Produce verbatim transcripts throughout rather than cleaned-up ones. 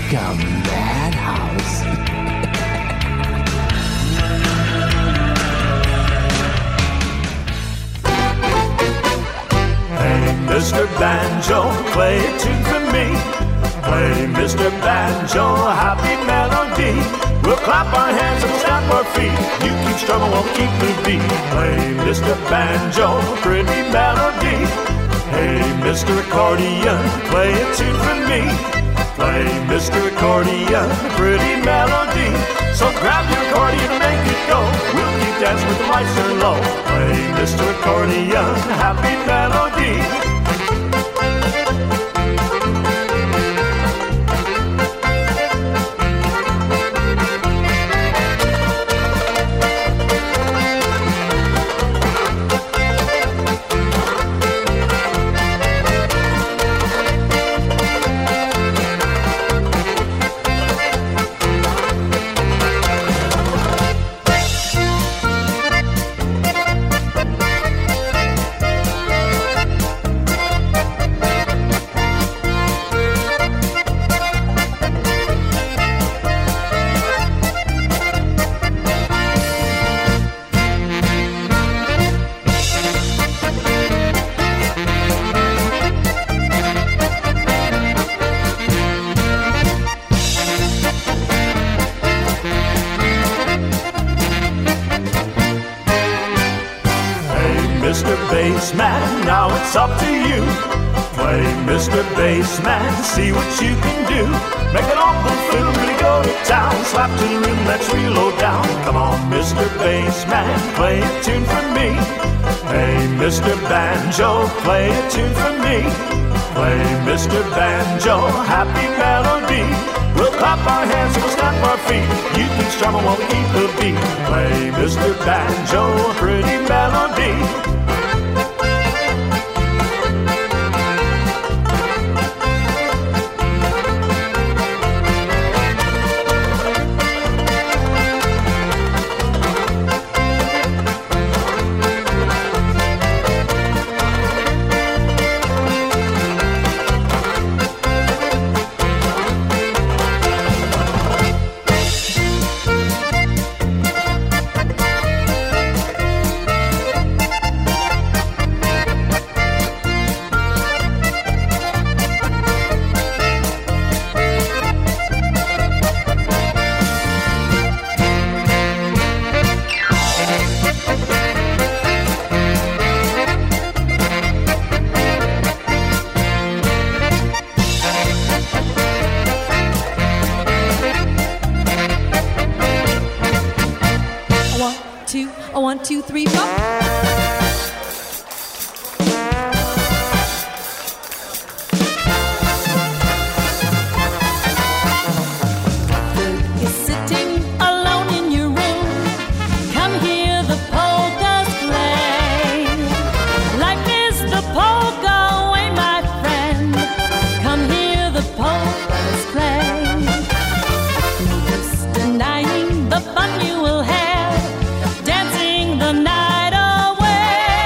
like a madhouse. Hey, Mister Banjo, play a tune for me. Play, Mister Banjo, a happy melody. We'll clap our hands and we'll stamp our feet. You keep strumming, we'll keep the beat. Play, Mister Banjo, a pretty melody. Hey, Mister Accordion, play a tune for me. Play, Mister Accordion, a pretty melody. So grab your accordion and make it go. We'll keep dancing with the lights turned low. Play, Mister Accordion, a happy melody. Mister Bassman, now it's up to you. Play, Mister Bassman, see what you can do. Make an awful fiddle, really go to town. Slap to the rhythm, let's reload down. Come on, Mister Bassman, play a tune for me. Hey, Mister Banjo, play a tune for me. Play, Mister Banjo, happy melody. We'll clap our hands and we'll stamp our feet. You keep strumming while we keep the beat. Play, Mister Banjo, a pretty melody. A one, two, three, four. The fun you will have dancing the night away.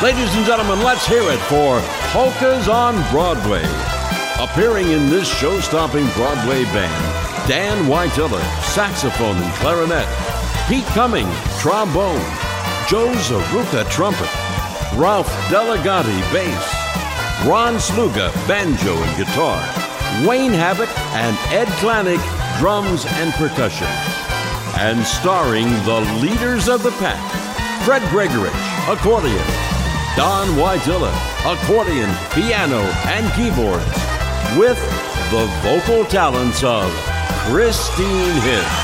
Ladies and gentlemen, let's hear it for Polkas on Broadway. Appearing in this show-stopping Broadway band, Dan Whitilla, saxophone and clarinet, Pete Cumming, trombone, Joe Zaruka, trumpet, Ralph Delegati, bass, Ron Sluga, banjo and guitar, Wayne Habit and Ed Klanick, drums and percussion. And starring the leaders of the pack, Fred Gregorich, accordion, Don Whitilla, accordion, piano, and keyboards, with the vocal talents of Christine Hibbs.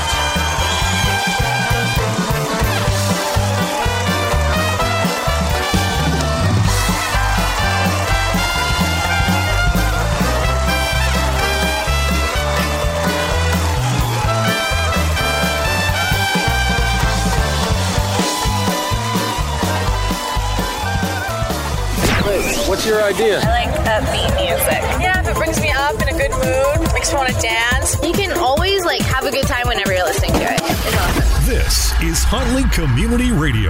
What's your idea? I like upbeat music. Yeah, if it brings me up in a good mood, makes me want to dance. You can always like have a good time whenever you're listening to it. It's awesome. This is Huntley Community Radio.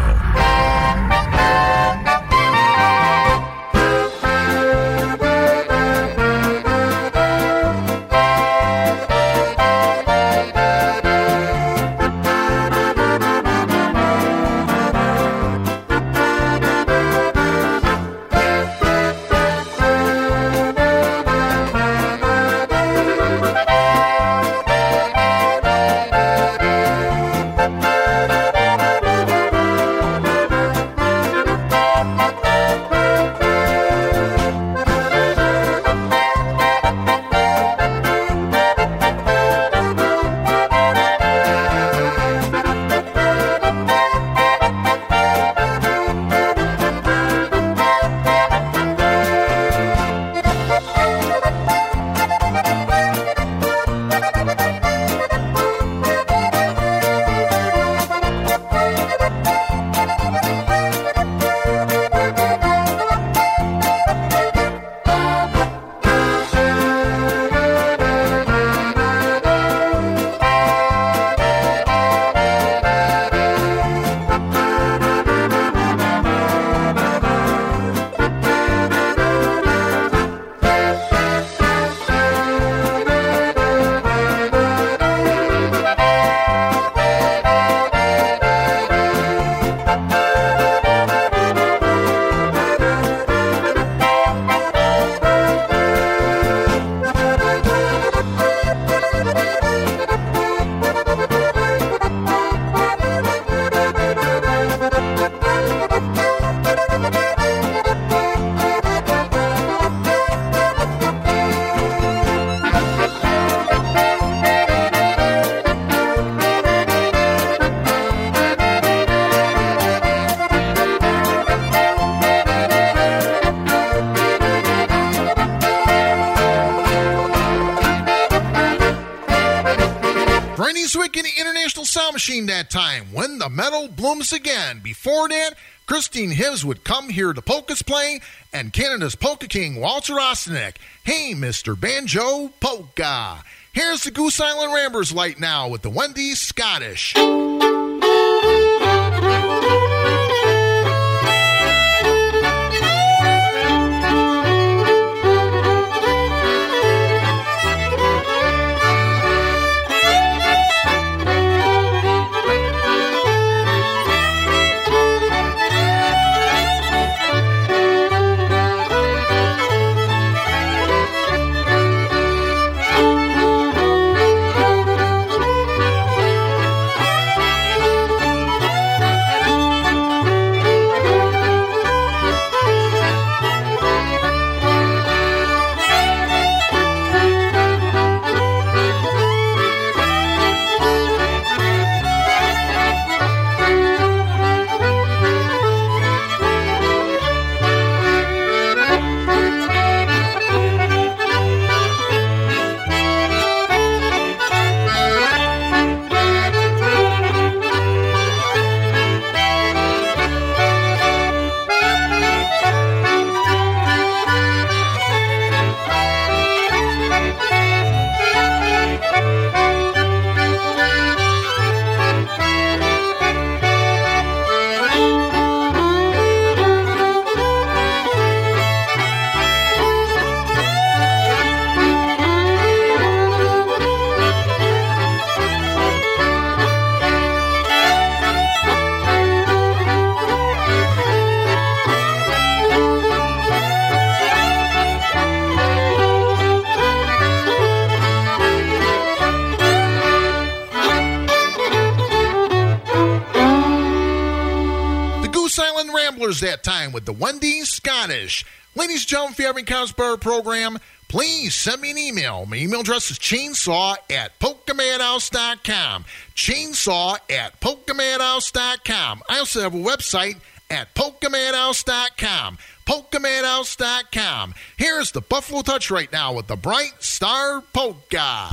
Machine that time when the metal blooms again. Before that, Christine Hibbs would come here to polkas playing, and Canada's polka king Walter Ostanek. Hey, Mister Banjo Polka. Here's the Goose Island Ramblers light now with the Wendy's Scottish. Regulars that time with the Wendy's Scottish. Ladies and gentlemen, if you have any comments about our program, please send me an email. My email address is chainsaw at polka madhouse dot com. Chainsaw at polka madhouse dot com. I also have a website at polka madhouse dot com. polka madhouse dot com. Here's the Buffalo Touch right now with the Bright Star Polka.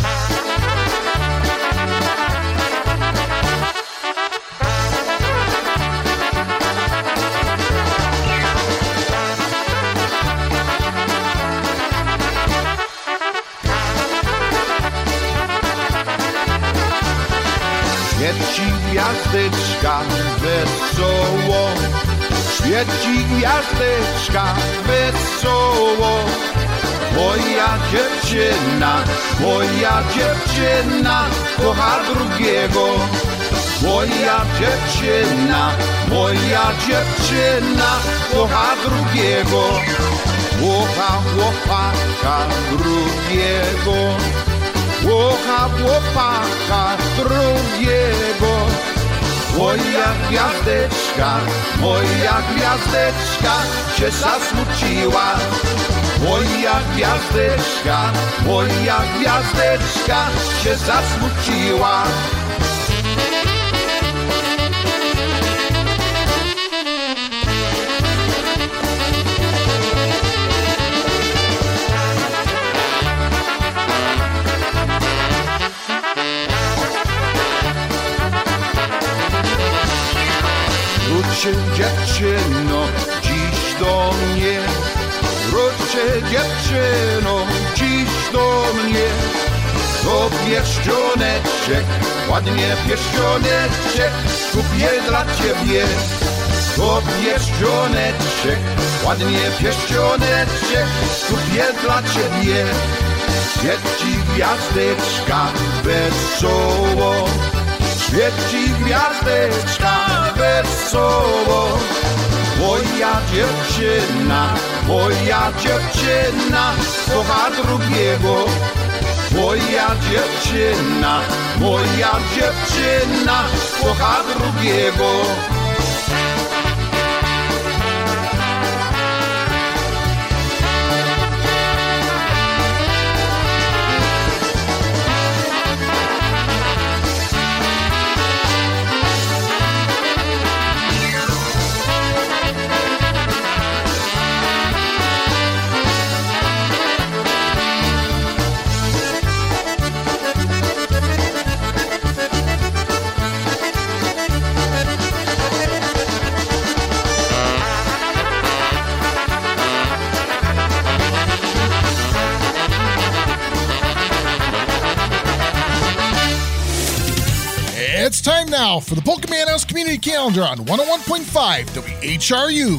Świeci gwiazdeczka wesoło, świeci gwiazdeczka wesoło. Moja dziewczyna, moja dziewczyna kocha drugiego. Moja dziewczyna, moja dziewczyna kocha drugiego. Kocha chłopaka drugiego. Kocha chłopaka drugiego. Moja gwiazdeczka, moja gwiazdeczka się zasmuciła. Moja gwiazdeczka, moja gwiazdeczka się zasmuciła. Wróćcie dziewczyno dziś do mnie, wróćcie dziewczyno dziś do mnie. To pierścioneczek, ładnie pierścioneczek kupię dla ciebie. To pierścioneczek, ładnie pierścioneczek kupię dla ciebie. Świeci gwiazdeczka wesoło, świeci gwiazdeczka wesoło. Moja dziewczyna, moja dziewczyna kocha drugiego. Moja dziewczyna, moja dziewczyna kocha drugiego. It's time now for the Polka Madhouse Community Calendar on one oh one point five W H R U.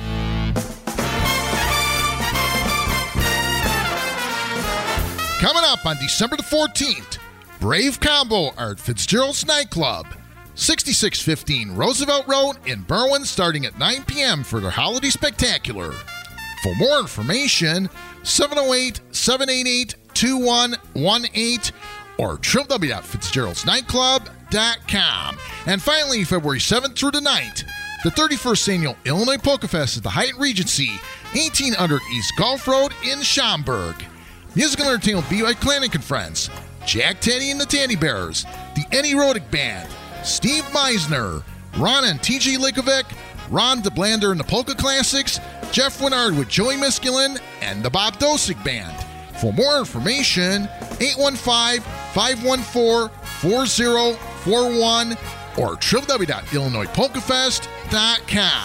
Coming up on December the fourteenth, Brave Combo are at Fitzgerald's Nightclub, sixty-six fifteen Roosevelt Road in Berwyn, starting at nine p.m. for their holiday spectacular. For more information, seven oh eight, seven eight eight, two one one eight or w w w dot fitzgeralds nightclub dot com. And finally, February seventh through the ninth, the thirty-first Annual Illinois Polka Fest at the Hyatt Regency, eighteen hundred East Gulf Road in Schaumburg. Musical entertainment will be by Clanic and Friends, Jack Teddy and the Teddy Bears, the Eddie Rodick Band, Steve Meisner, Ron and T J Likovic, Ron DeBlander and the Polka Classics, Jeff Winard with Joey Miskulin, and the Bob Dosick Band. For more information, eight one five, five one four, four oh four one or w w w dot illinois polka fest dot com.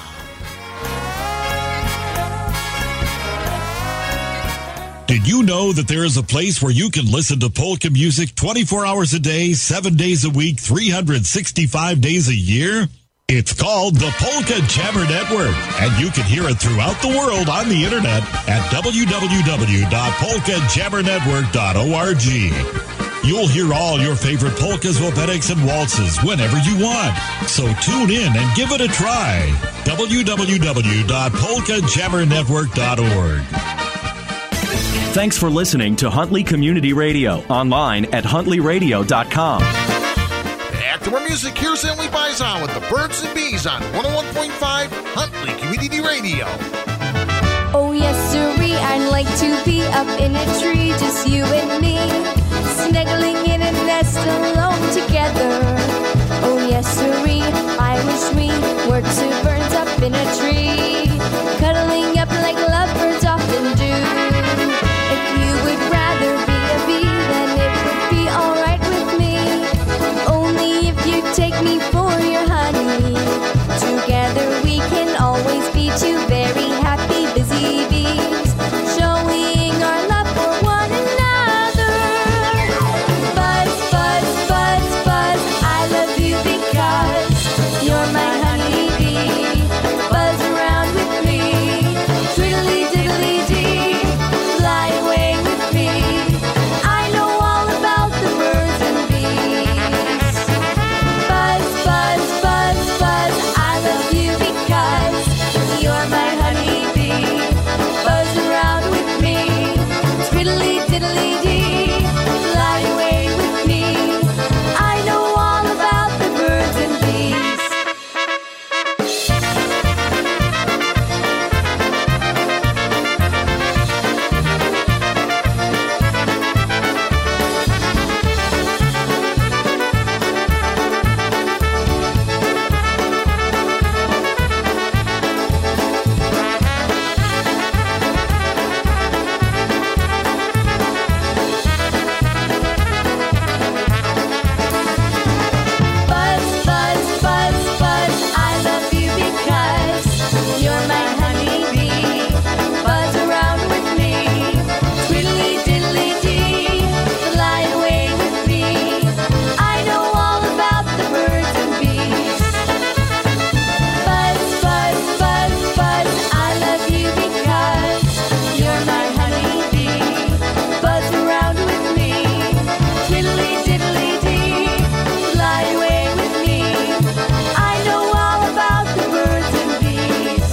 Did you know that there is a place where you can listen to polka music twenty-four hours a day, seven days a week, three hundred sixty-five days a year? It's called the Polka Jammer Network, and you can hear it throughout the world on the internet at w w w dot polka jammer network dot org. You'll hear all your favorite polkas, wopetics, and waltzes whenever you want. So tune in and give it a try. w w w dot polka jammer network dot org. Thanks for listening to Huntley Community Radio, online at huntley radio dot com. Back to more music. Here's Emily Bison with the Birds and Bees on one oh one point five Huntley Community Radio. Oh yes, sirree, I'd like to be up in a tree, just you and me, snuggling in a nest alone together. Oh yes, sirree, I wish we were two birds up in a tree, cuddling up like lovebirds often do. If you would rather be a bee, then it would be alright with me, only if you take me for your honey. Together we can always be two very happy busy bees, showing our love for one another. Buzz, buzz, buzz, buzz, I love you because you're my honey bee. Buzz around with me, twiddly diddly dee, fly away with me. I know all about the birds and bees. Buzz, buzz, buzz, buzz, I love you because you're my honey bee. Buzz around with me, twiddly diddly dee, fly away with me. I know all about the birds and bees. Buzz, buzz, buzz, buzz, I love you because you're my honey bee. Buzz around with me, twiddly diddly dee, fly away with me. I know all about the birds and bees. Buzz, buzz, buzz, buzz, I love you because you're my honey bee. Buzz around with me, twiddly diddly dee, fly away with me. I know all about the birds and bees.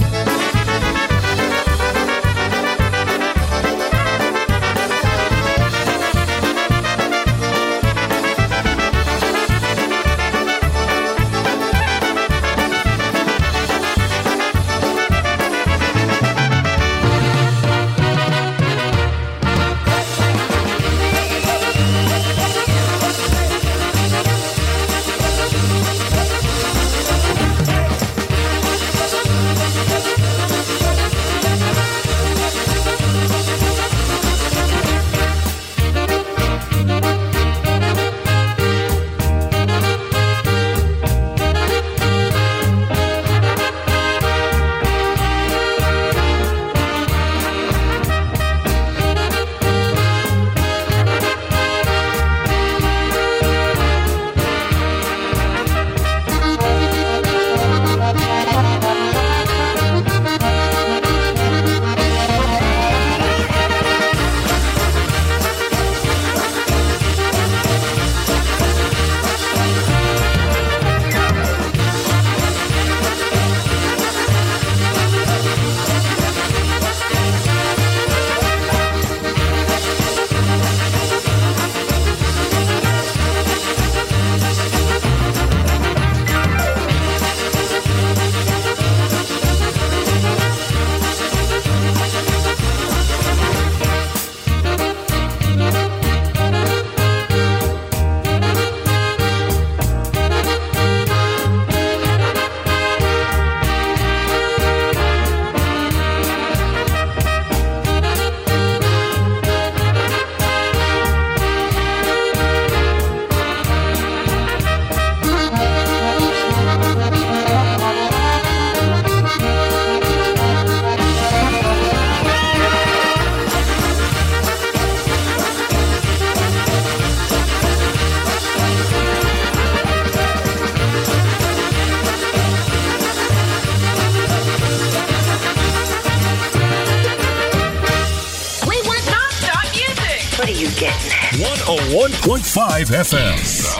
one oh one point five F M.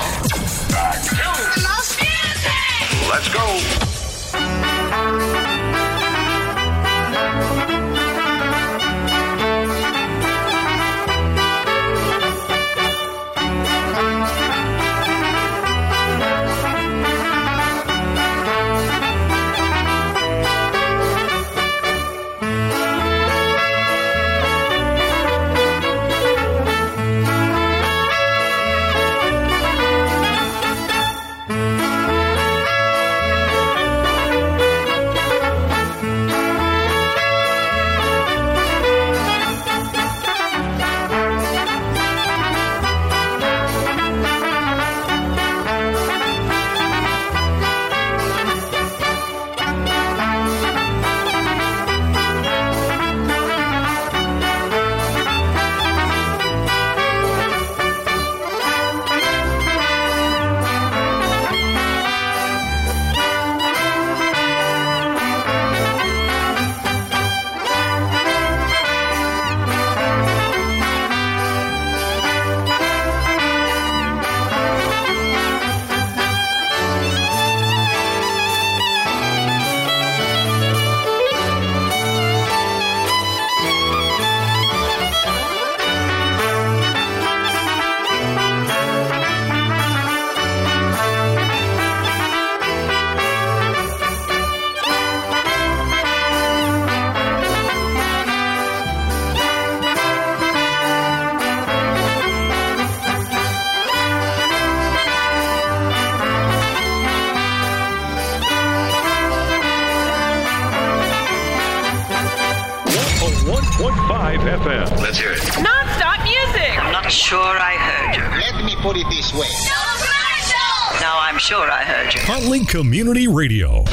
Let's go. I heard you. Let me put it this way. Now I'm sure I heard you. Huntley Community Radio.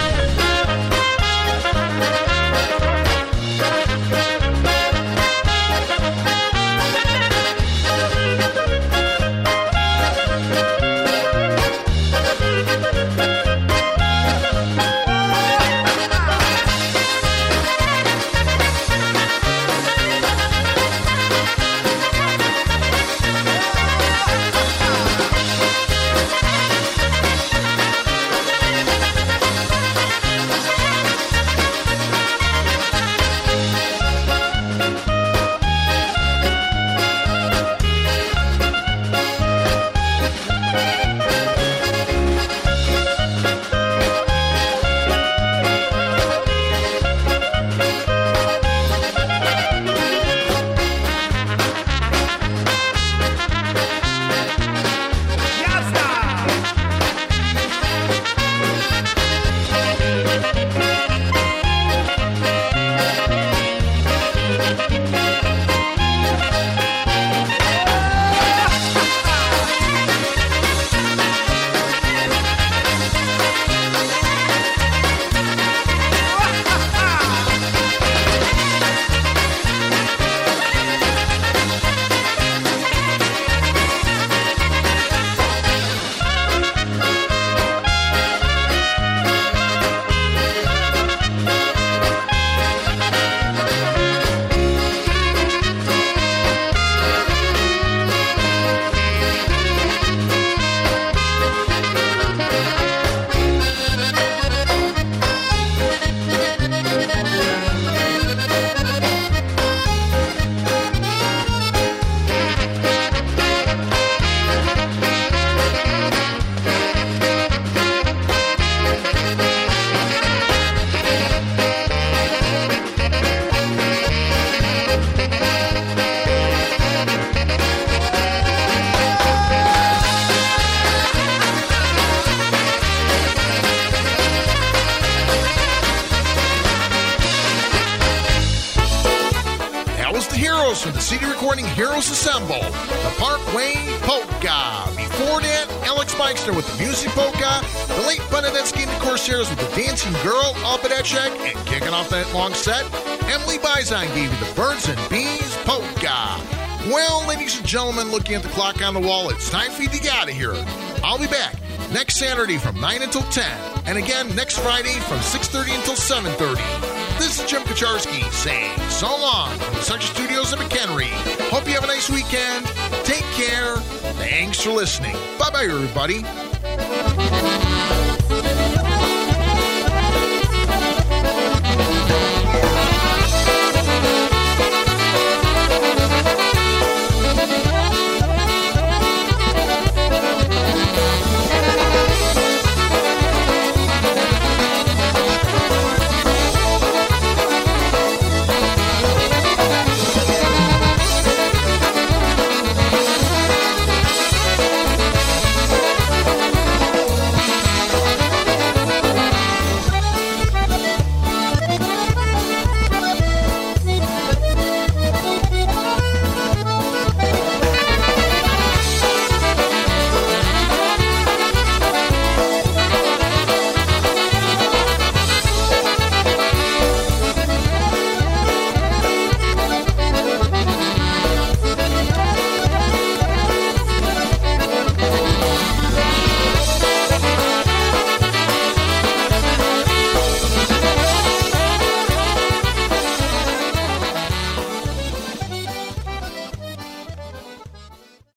From the C D recording Heroes Assemble, the Parkway Polka. Before that, Alex Meixner with the Music Polka, the late Benedetsky and the Corsairs with the Dancing Girl, Alpedechek, and kicking off that long set, Emily Bizon gave you the Birds and Bees Polka. Well, ladies and gentlemen, looking at the clock on the wall, it's time for you to get out of here. I'll be back next Saturday from nine until ten, and again next Friday from six thirty until seven thirty. This is Jim Kacharski saying so long from the Central Studios in McHenry. Hope you have a nice weekend. Take care. Thanks for listening. Bye-bye, everybody.